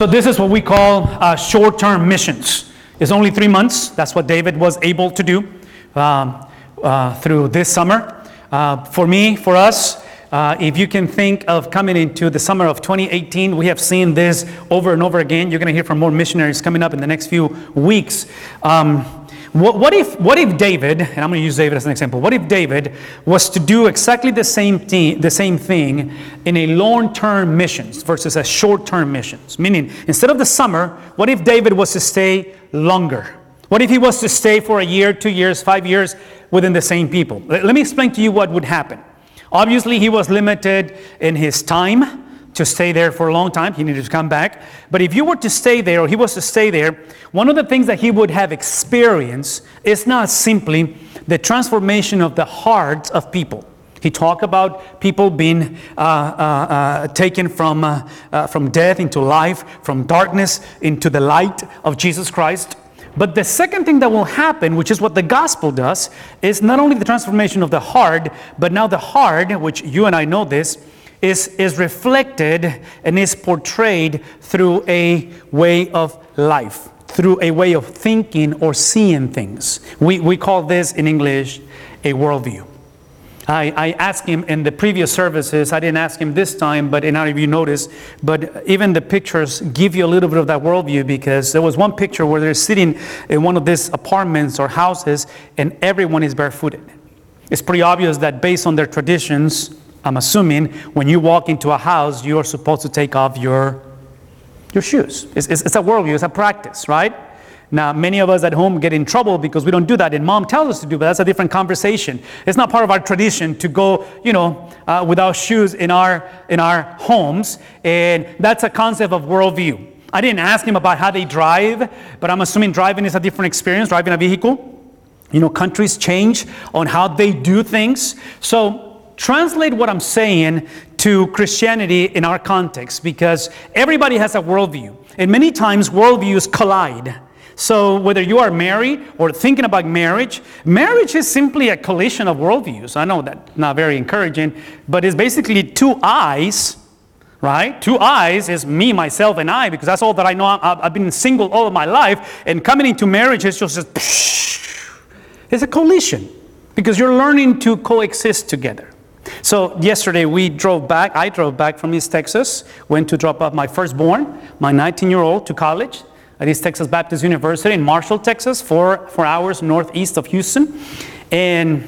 So this is what we call short-term missions. It's only 3 months. That's what David was able to do through this summer. For me, for us, if you can think of coming into the summer of 2018, we have seen this over and over again. You're going to hear from more missionaries coming up in the next few weeks. What if David, and I'm going to use David as an example, what if David was to do exactly the same thing in a long-term missions versus a short-term missions? Meaning, instead of the summer, what if David was to stay longer? What if he was to stay for a year, 2 years, 5 years within the same people? Let me explain to you what would happen. Obviously, he was limited in his time to stay there for a long time. He needed to come back. But if you were to stay there, or he was to stay there, one of the things that he would have experienced is not simply the transformation of the hearts of people. He talked about people being taken from death into life, from darkness into the light of Jesus Christ. But the second thing that will happen, which is what the gospel does, is not only the transformation of the heart, but now the heart, which you and I know this, is reflected and is portrayed through a way of life, through a way of thinking or seeing things. We call this in English a worldview. I asked him in the previous services, I didn't ask him this time, but and I don't know if you noticed, but even the pictures give you a little bit of that worldview, because there was one picture where they're sitting in one of these apartments or houses and everyone is barefooted. It's pretty obvious that based on their traditions, I'm assuming when you walk into a house, you are supposed to take off your shoes. It's a worldview, it's a practice, right? Now, many of us at home get in trouble because we don't do that, and mom tells us to do, but that's a different conversation. It's not part of our tradition to go, without shoes in our homes, and that's a concept of worldview. I didn't ask him about how they drive, but I'm assuming driving is a different experience, driving a vehicle. Countries change on how they do things. So translate what I'm saying to Christianity in our context, because everybody has a worldview, and many times worldviews collide. So whether you are married or thinking about marriage is simply a collision of worldviews. I know that's not very encouraging, but it's basically two eyes, right? Two eyes is me, myself, and I, because that's all that I know. I've been single all of my life, and coming into marriage is just it's a collision, because you're learning to coexist together. So yesterday I drove back from East Texas, went to drop off my firstborn, my 19-year-old, to college at East Texas Baptist University in Marshall, Texas, 4 hours northeast of Houston. And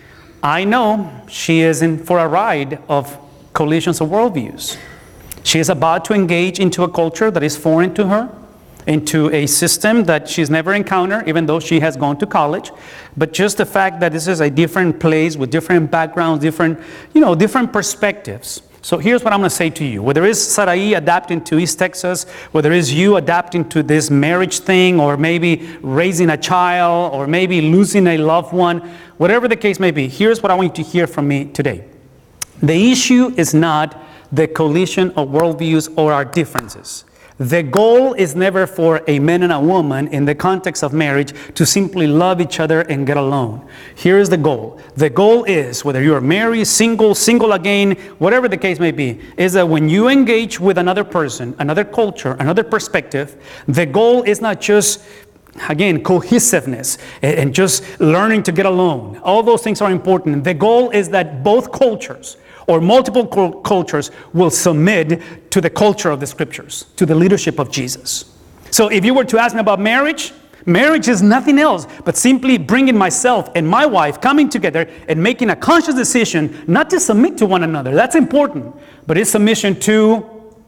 I know she is in for a ride of collisions of worldviews. She is about to engage into a culture that is foreign to her, into a system that she's never encountered, even though she has gone to college. But just the fact that this is a different place with different backgrounds, different perspectives. So here's what I'm going to say to you. Whether it's Sarai adapting to East Texas, whether it's you adapting to this marriage thing, or maybe raising a child, or maybe losing a loved one, whatever the case may be, here's what I want you to hear from me today. The issue is not the collision of worldviews or our differences. The goal is never for a man and a woman in the context of marriage to simply love each other and get along. Here is the goal. The goal is, whether you are married, single again, whatever the case may be, is that when you engage with another person, another culture, another perspective, the goal is not just, again, cohesiveness and just learning to get along. All those things are important. The goal is that both cultures or multiple cultures will submit to the culture of the scriptures, to the leadership of Jesus. So if you were to ask me about marriage is nothing else but simply bringing myself and my wife coming together and making a conscious decision not to submit to one another. That's important, but it's submission to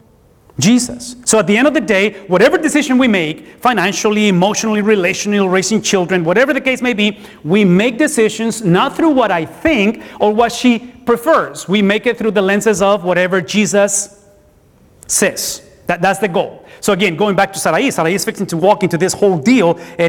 Jesus. So at the end of the day, whatever decision we make, financially, emotionally, relationally, raising children, whatever the case may be, we make decisions not through what I think or what she prefers. We make it through the lenses of whatever Jesus says. That's the goal. So again, going back to Sarai is fixing to walk into this whole deal, and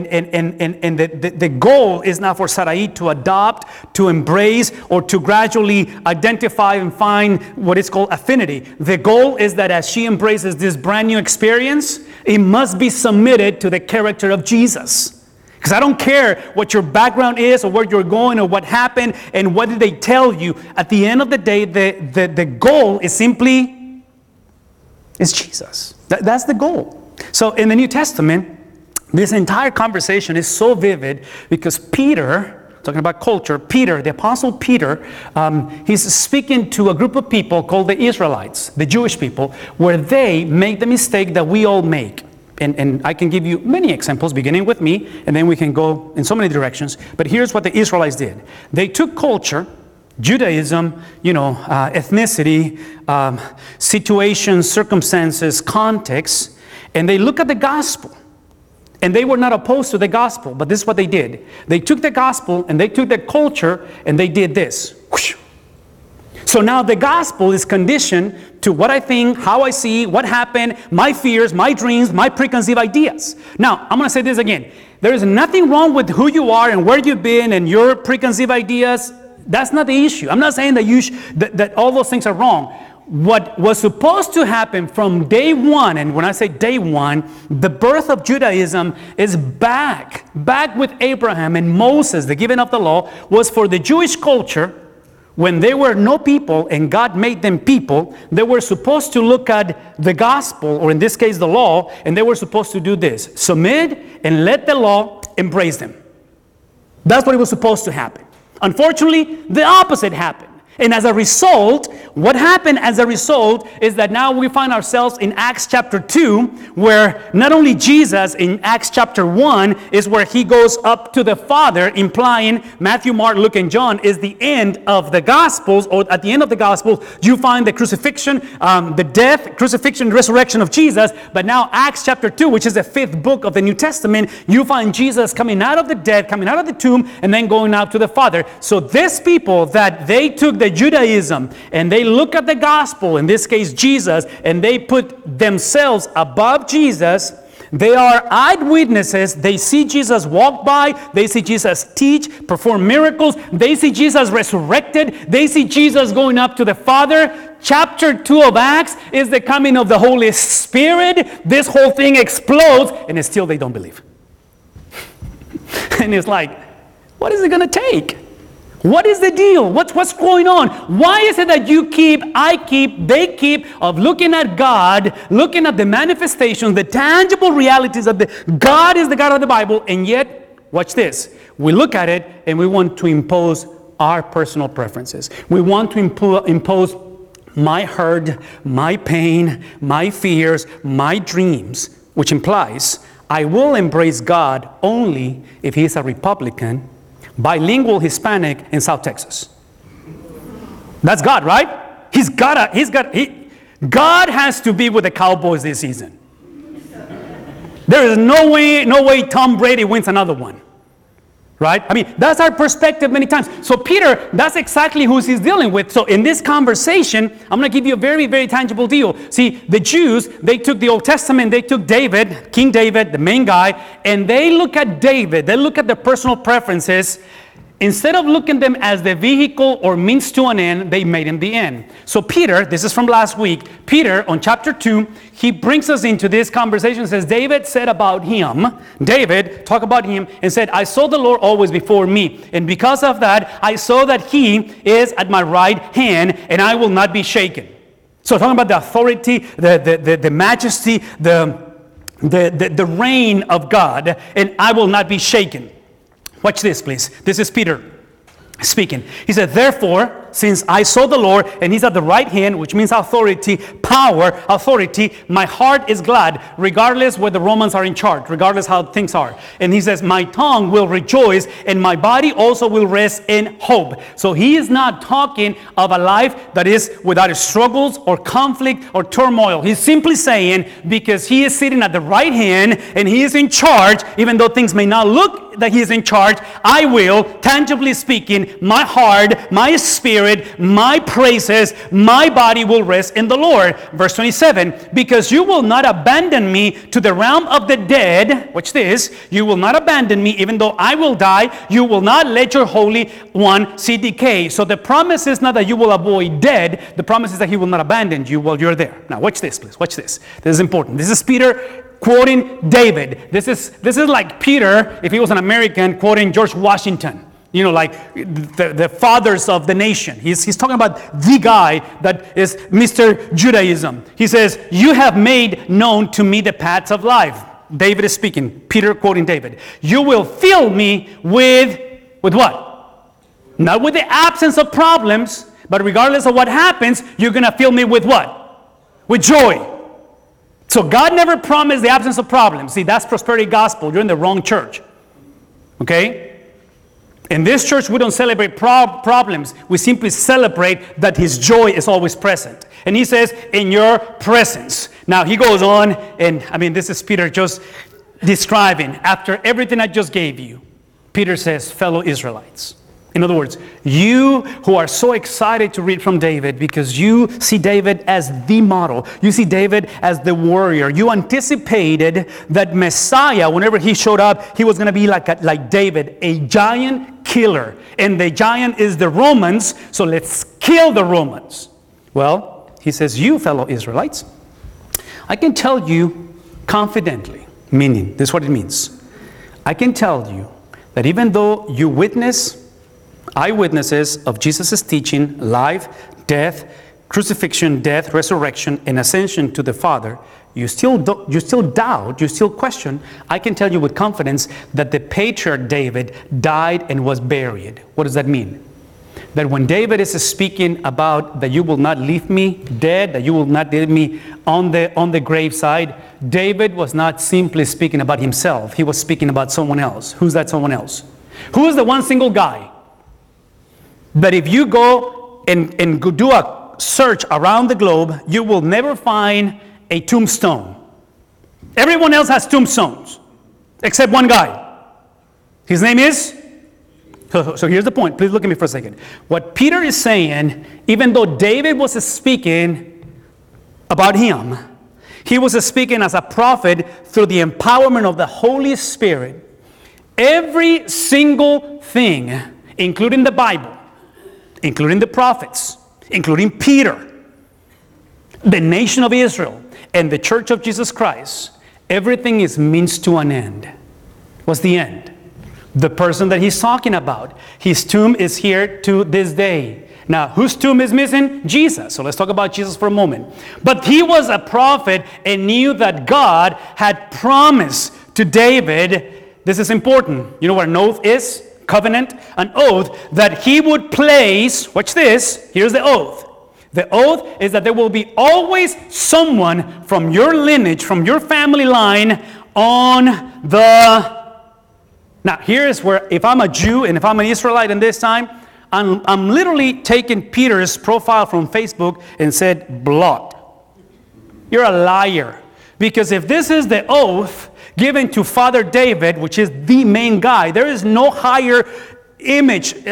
the goal is not for Sarai to adopt, to embrace, or to gradually identify and find what is called affinity. The goal is that as she embraces this brand new experience, it must be submitted to the character of Jesus. Because I don't care what your background is or where you're going or what happened and what did they tell you. At the end of the day, the goal is simply is Jesus. That's the goal. So in the New Testament, this entire conversation is so vivid because Peter, talking about culture, Peter, the Apostle Peter, he's speaking to a group of people called the Israelites, the Jewish people, where they make the mistake that we all make. And I can give you many examples, beginning with me, and then we can go in so many directions. But here's what the Israelites did. They took culture, Judaism, ethnicity, situations, circumstances, context, and they look at the gospel. And they were not opposed to the gospel, but this is what they did. They took the gospel and they took the culture and they did this. So now the gospel is conditioned to what I think, how I see, what happened, my fears, my dreams, my preconceived ideas. Now, I'm going to say this again. There is nothing wrong with who you are and where you've been and your preconceived ideas. That's not the issue. I'm not saying that all those things are wrong. What was supposed to happen from day one, and when I say day one, the birth of Judaism is back with Abraham and Moses, the giving of the law, was for the Jewish culture. When they were no people and God made them people, they were supposed to look at the gospel, or in this case the law, and they were supposed to do this. Submit and let the law embrace them. That's what was supposed to happen. Unfortunately, the opposite happened. And as a result, what happened as a result is that now we find ourselves in Acts chapter 2, where not only Jesus in Acts chapter 1 is where he goes up to the Father, implying Matthew, Mark, Luke, and John is the end of the Gospels, or at the end of the Gospels, you find the crucifixion, the death, crucifixion, resurrection of Jesus. But now Acts chapter 2, which is the 5th book of the New Testament, you find Jesus coming out of the dead, coming out of the tomb, and then going out to the Father. So these people that they took the Judaism and they look at the gospel, in this case Jesus, and they put themselves above Jesus, they are eyewitnesses. They see Jesus walk by, they see Jesus teach, perform miracles, they see Jesus resurrected, they see Jesus going up to the Father. Chapter 2 of Acts is the coming of the Holy Spirit. This whole thing explodes, and still they don't believe. And it's like, what is it going to take? What is the deal? What's going on? Why is it that you keep, I keep, they keep of looking at God, looking at the manifestations, the tangible realities of God is the God of the Bible, and yet, watch this, we look at it and we want to impose our personal preferences. We want to impose my hurt, my pain, my fears, my dreams, which implies I will embrace God only if He is a Republican, bilingual Hispanic in South Texas. That's God, right? God has to be with the Cowboys this season. There is no way Tom Brady wins another one. Right? I mean, that's our perspective many times. So Peter, that's exactly who he's dealing with. So in this conversation, I'm going to give you a very, very tangible deal. See, the Jews, they took the Old Testament, they took David, King David, the main guy, and they look at David, they look at their personal preferences. Instead of looking at them as the vehicle or means to an end, they made him the end. So Peter, this is from last week, Peter on chapter 2, he brings us into this conversation and says, David said about him, David talked about him and said, I saw the Lord always before me. And because of that, I saw that he is at my right hand and I will not be shaken. So talking about the authority, the majesty, the reign of God, and I will not be shaken. Watch this, please. This is Peter speaking. He said, therefore, since I saw the Lord, and He's at the right hand, which means authority, power, authority, my heart is glad, regardless where the Romans are in charge, regardless how things are. And he says, my tongue will rejoice, and my body also will rest in hope. So he is not talking of a life that is without struggles or conflict or turmoil. He's simply saying, because he is sitting at the right hand, and he is in charge, even though things may not look that he is in charge, I will, tangibly speaking, my heart, my spirit, my praises, my body will rest in the Lord. Verse 27, because you will not abandon me to the realm of the dead. Watch this. You will not abandon me even though I will die. You will not let your Holy One see decay. So the promise is not that you will avoid dead. The promise is that He will not abandon you while you're there. Now watch this, please. Watch this. This is important. This is Peter quoting David. This is like Peter, if he was an American, quoting George Washington. like the fathers of the nation. He's talking about the guy that is Mr. Judaism. He says, you have made known to me the paths of life. David is speaking. Peter quoting David. You will fill me with what? Not with the absence of problems, but regardless of what happens, you're going to fill me with what? With joy. So God never promised the absence of problems. See, that's prosperity gospel. You're in the wrong church. Okay? In this church, we don't celebrate problems. We simply celebrate that His joy is always present. And He says, in your presence. Now, he goes on, and this is Peter just describing, after everything I just gave you, Peter says, fellow Israelites. In other words, you who are so excited to read from David because you see David as the model. You see David as the warrior. You anticipated that Messiah, whenever he showed up, he was going to be like David, a giant killer. And the giant is the Romans, so let's kill the Romans. Well, he says, you fellow Israelites, I can tell you confidently, meaning, this is what it means. I can tell you that even though you eyewitnesses of Jesus' teaching, life, death, crucifixion, death, resurrection, and ascension to the Father, you still doubt, you still question, I can tell you with confidence that the patriarch David died and was buried. What does that mean? That when David is speaking about that you will not leave me dead, that you will not leave me on the graveside, David was not simply speaking about himself. He was speaking about someone else. Who's that someone else? Who is the one single guy that if you go and go do a search around the globe, you will never find a tombstone? Everyone else has tombstones, except one guy. His name is? So here's the point. Please look at me for a second. What Peter is saying, even though David was speaking about him, he was speaking as a prophet through the empowerment of the Holy Spirit. Every single thing, including the Bible, including the prophets, including Peter, the nation of Israel, and the church of Jesus Christ, everything is means to an end. What's the end? The person that he's talking about. His tomb is here to this day. Now, whose tomb is missing? Jesus. So let's talk about Jesus for a moment. But he was a prophet and knew that God had promised to David, this is important. You know what an oath is? Covenant. An oath that he would place, watch this, here's the oath. The oath is that there will be always someone from your lineage, from your family line on the... Now, here's where, if I'm a Jew and if I'm an Israelite in this time, I'm literally taking Peter's profile from Facebook and said, blot. You're a liar. Because if this is the oath given to Father David, which is the main guy, there is no higher image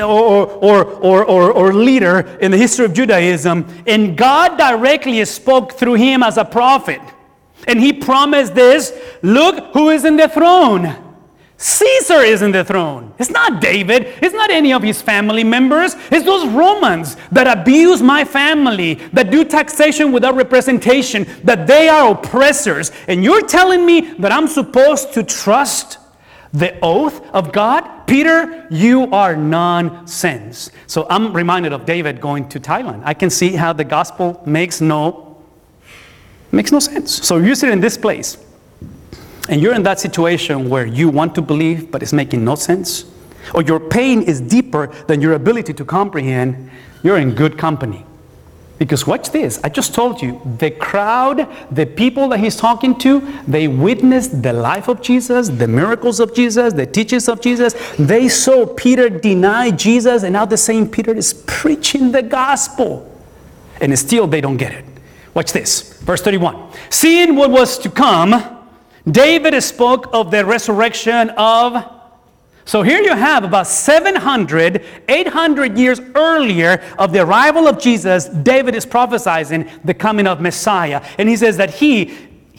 or leader in the history of Judaism. And God directly spoke through him as a prophet. And he promised this, look who is in the throne. Caesar is in the throne. It's not David. It's not any of his family members. It's those Romans that abuse my family, that do taxation without representation, that they are oppressors. And you're telling me that I'm supposed to trust the oath of God? Peter, you are nonsense. So I'm reminded of David going to Thailand. I can see how the gospel makes no sense. So you sit in this place, and you're in that situation where you want to believe, but it's making no sense, or your pain is deeper than your ability to comprehend, you're in good company. Because watch this, I just told you, the crowd, the people that he's talking to, they witnessed the life of Jesus, the miracles of Jesus, the teachings of Jesus. They saw Peter deny Jesus, and now the same Peter is preaching the gospel. And still they don't get it. Watch this, verse 31. Seeing what was to come, David spoke of the resurrection of... So here you have about 700, 800 years earlier of the arrival of Jesus, David is prophesying the coming of Messiah. And he says that he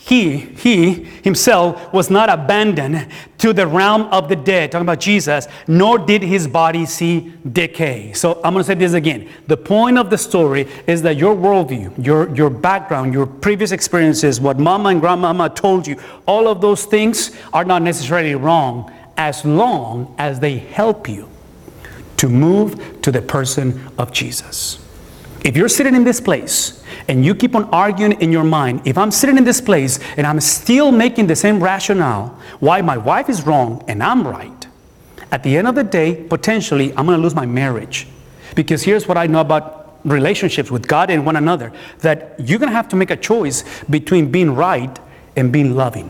himself was not abandoned to the realm of the dead, talking about Jesus, nor did his body see decay. So I'm going to say this again. The point of the story is that your worldview, your background, your previous experiences, what mama and grandmama told you, all of those things are not necessarily wrong as long as they help you to move to the person of Jesus. If you're sitting in this place and you keep on arguing in your mind, if I'm sitting in this place and I'm still making the same rationale why my wife is wrong and I'm right, at the end of the day, potentially, I'm going to lose my marriage. Because here's what I know about relationships with God and one another, that you're going to have to make a choice between being right and being loving.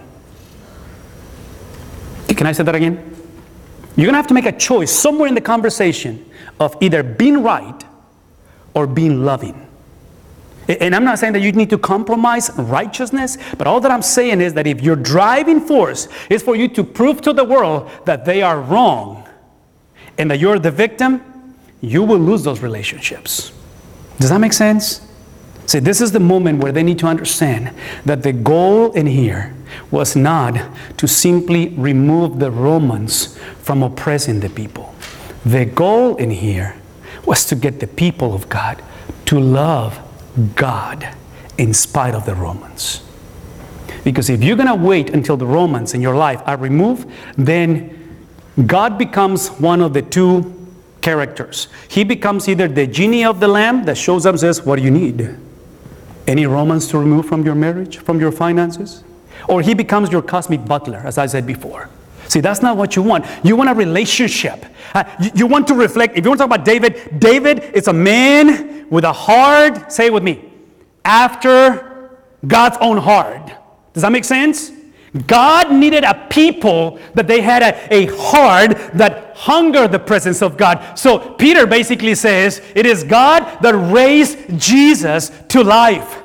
Can I say that again? You're going to have to make a choice somewhere in the conversation of either being right or being loving. And I'm not saying that you need to compromise righteousness, but all that I'm saying is that if your driving force is for you to prove to the world that they are wrong and that you're the victim, you will lose those relationships. Does that make sense? See, this is the moment where they need to understand that the goal in here was not to simply remove the Romans from oppressing the people. The goal in here was to get the people of God to love God in spite of the Romans. Because if you're going to wait until the Romans in your life are removed, then God becomes one of the two characters. He becomes either the genie of the lamp that shows up and says, what do you need? Any Romans to remove from your marriage, from your finances? Or he becomes your cosmic butler, as I said before. See, that's not what you want. You want a relationship. You want to reflect. If you want to talk about David, David is a man with a heart, say it with me, after God's own heart. Does that make sense? God needed a people that they had a heart that hungered the presence of God. So Peter basically says, it is God that raised Jesus to life.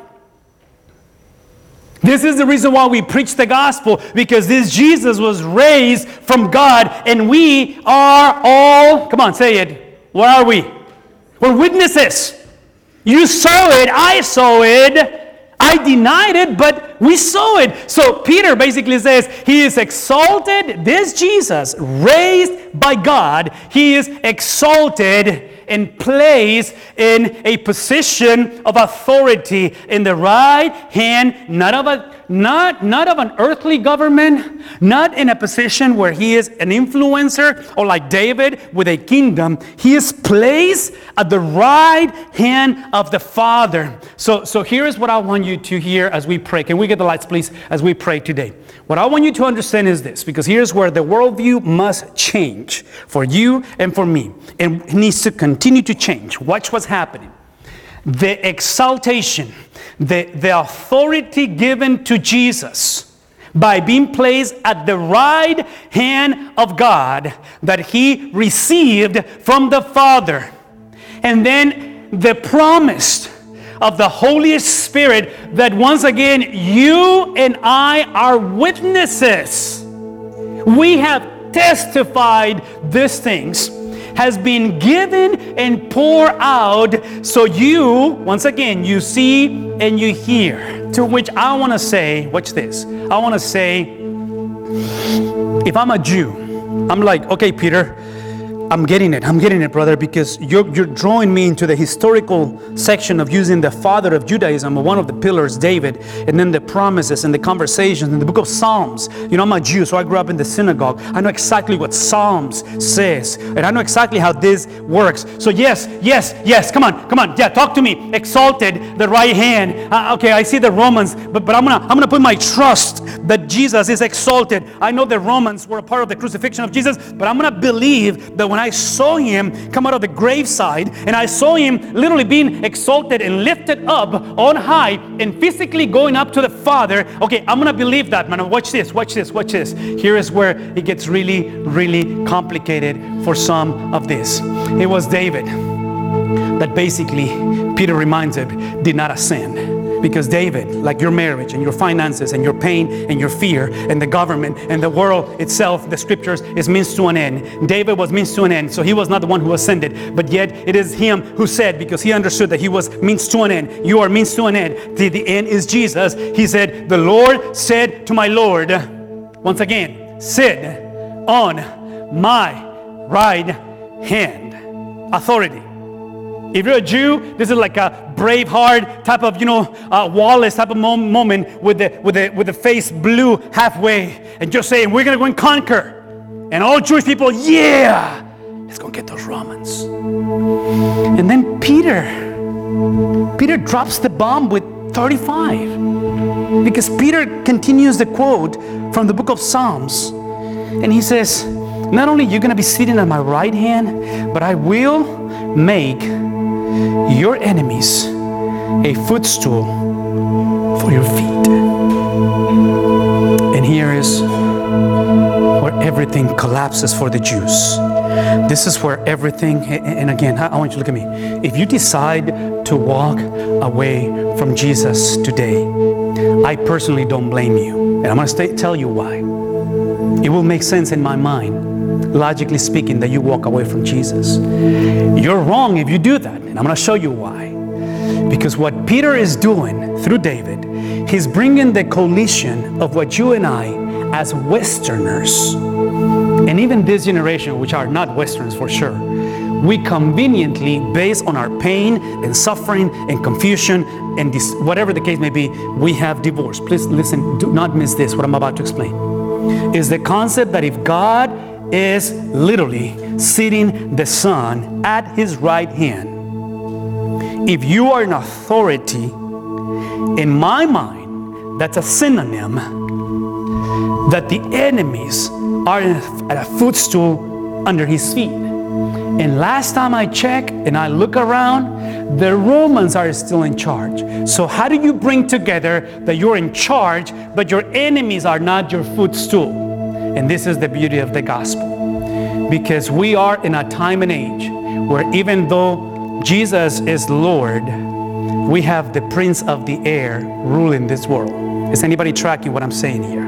This is the reason why we preach the gospel, because this Jesus was raised from God, and we are all, come on, say it. What are we? We're witnesses. You saw it, I saw it. I denied it, but we saw it. So Peter basically says he is exalted. This Jesus, raised by God, he is exalted and placed in a position of authority in the right hand, not of an earthly government, not in a position where he is an influencer or like David with a kingdom. He is placed at the right hand of the Father. So here is what I want you to hear as we pray. Can we get the lights, please, as we pray today? What I want you to understand is this, because here's where the worldview must change for you and for me. And it needs to continue to change. Watch what's happening. The exaltation, the authority given to Jesus by being placed at the right hand of God that he received from the Father. And then the promise of the Holy Spirit that once again you and I are witnesses. We have testified these things, has been given and poured out, so you, once again, you see and you hear. To which I want to say, watch this. I want to say, if I'm a Jew, I'm like, okay, Peter, I'm getting it, brother, because you're drawing me into the historical section of using the father of Judaism, one of the pillars, David, and then the promises and the conversations in the book of Psalms. You know, I'm a Jew, so I grew up in the synagogue. I know exactly what Psalms says, and I know exactly how this works. So yes, come on, yeah, talk to me. Exalted, the right hand. Okay, I see the Romans, but I'm gonna put my trust that Jesus is exalted. I know the Romans were a part of the crucifixion of Jesus, but I'm gonna believe that when I saw him come out of the graveside, and I saw him literally being exalted and lifted up on high and physically going up to the Father, okay, I'm going to believe that, man. Watch this. Here is where it gets really, really complicated for some of this. It was David that basically, Peter reminds him, did not ascend. Because David, like your marriage and your finances and your pain and your fear and the government and the world itself, the scriptures, is means to an end. David was means to an end, so he was not the one who ascended, but yet it is him who said, because he understood that he was means to an end. You are means to an end. The end is Jesus. He said, the Lord said to my Lord, once again, sit on my right hand. Authority. If you're a Jew, this is like a Braveheart type of, Wallace type of moment with the face blue halfway, and just saying, we're going to go and conquer. And all Jewish people, yeah! Let's go get those Romans. And then Peter drops the bomb with 35. Because Peter continues the quote from the book of Psalms. And he says, not only you're going to be sitting at my right hand, but I will make your enemies a footstool for your feet. And here is where everything collapses for the Jews. This is where everything, and again, I want you to look at me. If you decide to walk away from Jesus today, I personally don't blame you. And I'm going to tell you why. It will make sense in my mind, logically speaking, that you walk away from Jesus. You're wrong if you do that, and I'm going to show you why. Because what Peter is doing through David, he's bringing the collision of what you and I, as Westerners, and even this generation, which are not Westerners for sure, we conveniently, based on our pain and suffering and confusion and this, whatever the case may be, we have divorce. Please listen, do not miss this, what I'm about to explain. Is the concept that if God is literally sitting the Son at His right hand, if you are an authority, in my mind, that's a synonym that the enemies are at a footstool under His feet. And last time I checked and I look around, the Romans are still in charge. So how do you bring together that you're in charge, but your enemies are not your footstool? And this is the beauty of the gospel. Because we are in a time and age where even though Jesus is Lord, we have the Prince of the air ruling this world. Is anybody tracking what I'm saying here?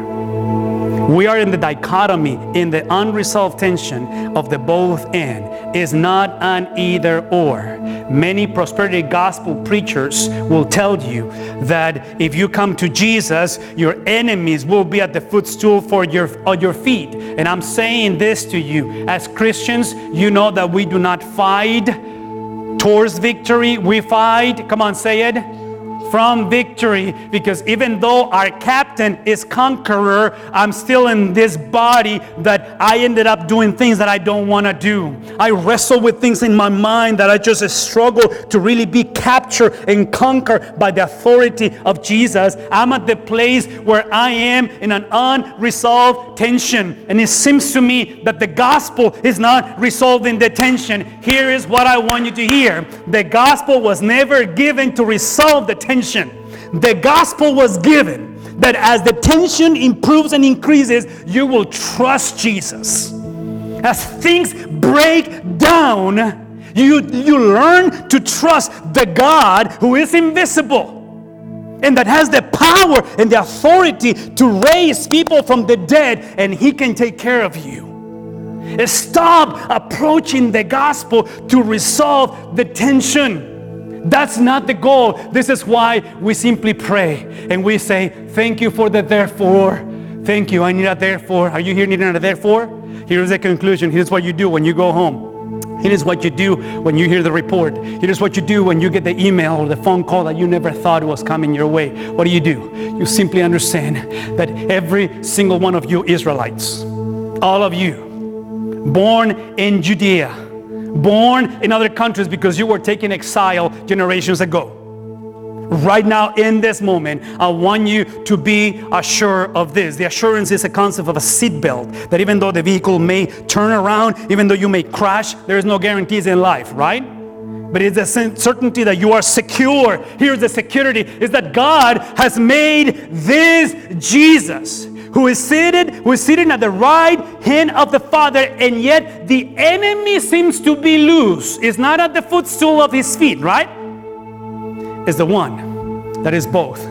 We are in the dichotomy, in the unresolved tension of the both and. It's not an either or. Many prosperity gospel preachers will tell you that if you come to Jesus, your enemies will be at the footstool for your feet. And I'm saying this to you, as Christians, you know that we do not fight towards victory. We fight, come on, say it, from victory, because even though our captain is conqueror, I'm still in this body that I ended up doing things that I don't want to do. I wrestle with things in my mind that I just struggle to really be captured and conquered by the authority of Jesus. I'm at the place where I am in an unresolved tension, and it seems to me that the gospel is not resolving the tension. Here is what I want you to hear. The gospel was never given to resolve the tension. The gospel was given that as the tension improves and increases, you will trust Jesus. As things break down, you learn to trust the God who is invisible and that has the power and the authority to raise people from the dead, and He can take care of you. Stop approaching the gospel to resolve the tension. That's not the goal. This is why we simply pray and we say, thank you for the therefore. Thank you, I need a therefore. Are you here needing a therefore? Here's the conclusion. Here's what you do when you go home. Here's what you do when you hear the report. Here's what you do when you get the email or the phone call that you never thought was coming your way. What do? You simply understand that every single one of you Israelites, all of you, born in Judea, born in other countries because you were taken exile generations ago. Right now, in this moment, I want you to be assured of this. The assurance is a concept of a seatbelt, that even though the vehicle may turn around, even though you may crash, there is no guarantees in life, right? But it's a certainty that you are secure. Here's the security, is that God has made this Jesus, who is sitting at the right hand of the Father, and yet the enemy seems to be loose. It's not at the footstool of His feet, right? It's the one that is both.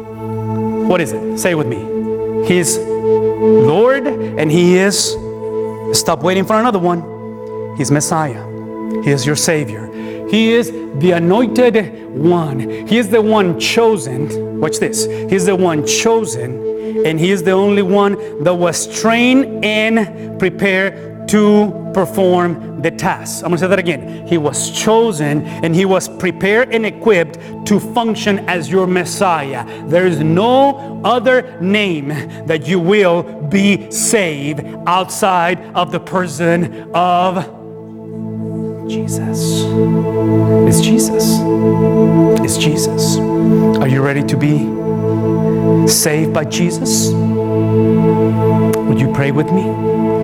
What is it? Say it with me. He's Lord and He is, stop waiting for another one. He's Messiah. He is your Savior. He is the anointed one. He is the one chosen. Watch this. He's the one chosen, and He is the only one that was trained and prepared to perform the task. I'm going to say that again. He was chosen and He was prepared and equipped to function as your Messiah. There is no other name that you will be saved outside of the person of Jesus. It's Jesus. It's Jesus. Are you ready to be saved by Jesus? Would you pray with me?